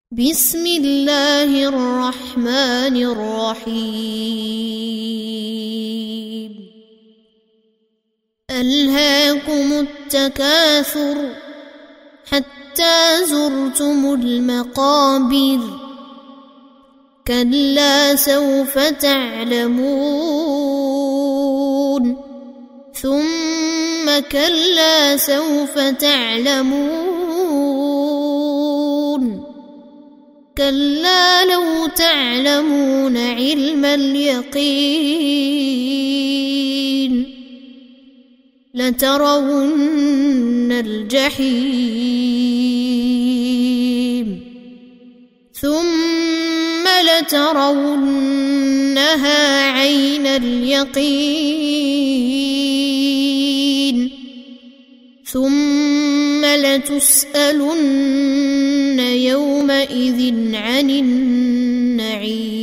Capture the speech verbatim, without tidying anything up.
بسم الله الرحمن الرحيم ألهاكم التكاثر حتى زرتم المقابر كلا سوف تعلمون ثم كلا سوف تعلمون كلا لو تعلمون علم اليقين لترون الجحيم ثم لترونها عين اليقين ثم لتسألن يومئذ عن النعيم.